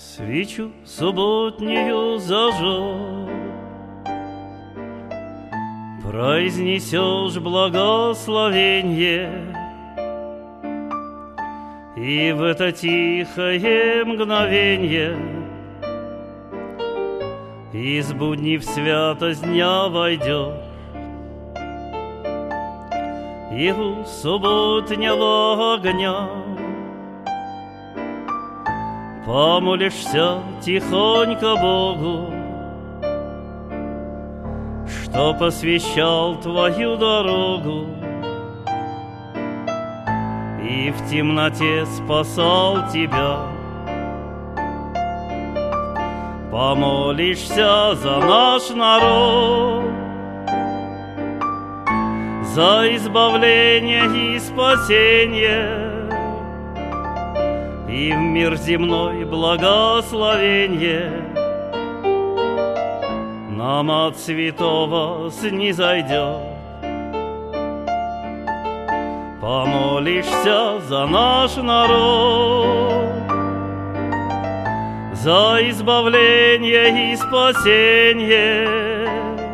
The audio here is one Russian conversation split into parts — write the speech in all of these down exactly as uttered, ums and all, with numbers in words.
Свечу субботнюю зажег, произнесешь благословенье, и в это тихое мгновенье из будней в святость дня войдешь, и у субботнего огня помолишься тихонько Богу, что посвящал твою дорогу и в темноте спасал тебя. Помолишься за наш народ, за избавление и спасение, и в мир земной благословенье нам от святого снизойдет. Помолишься за наш народ, за избавление и спасение,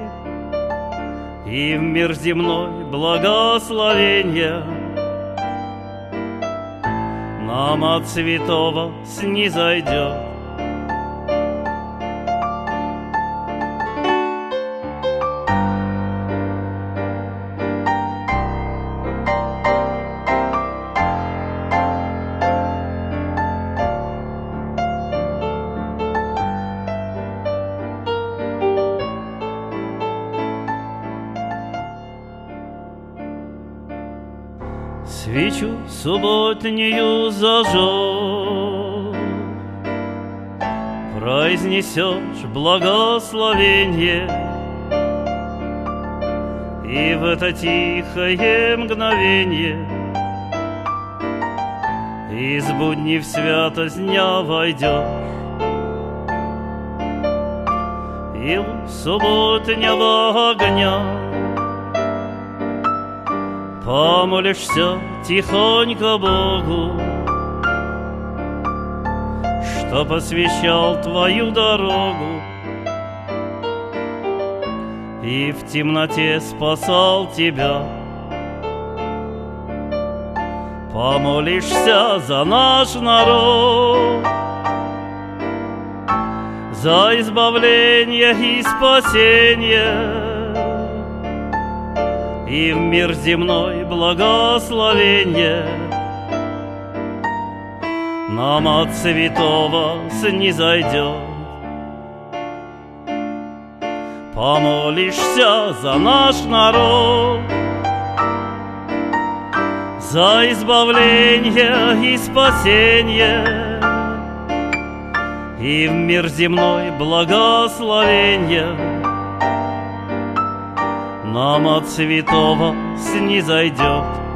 и в мир земной благословенье нам от святого снизойдет. Свечу субботнюю зажег, произнесешь благословенье, и в это тихое мгновенье из будней в святость дня войдешь, и у субботнего огня помолишься тихонько Богу, что посвящал твою дорогу и в темноте спасал тебя. Помолишься за наш народ, за избавление и спасение, и в мир земной благословенье нам от святого снизойдет. Помолишься за наш народ, за избавление и спасение, и в мир земной благословенье нам от святого снизойдет.